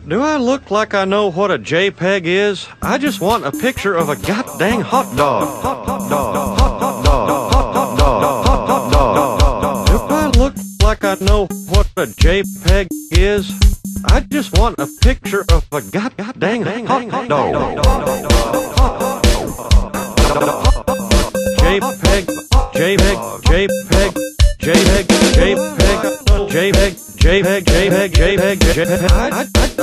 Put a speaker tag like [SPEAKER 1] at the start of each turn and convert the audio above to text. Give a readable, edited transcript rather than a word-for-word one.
[SPEAKER 1] Do I look like I know what a JPEG is? I just want a picture of a goddamn hot dog. Hot dog. Hot dog. Hot dog. Hot dog. Do I look like I know what a JPEG is? I just want a picture of a goddamn hot dog. JPEG, JPEG, JPEG, JPEG, JPEG, JPEG, JPEG, JPEG, JPEG, JPEG.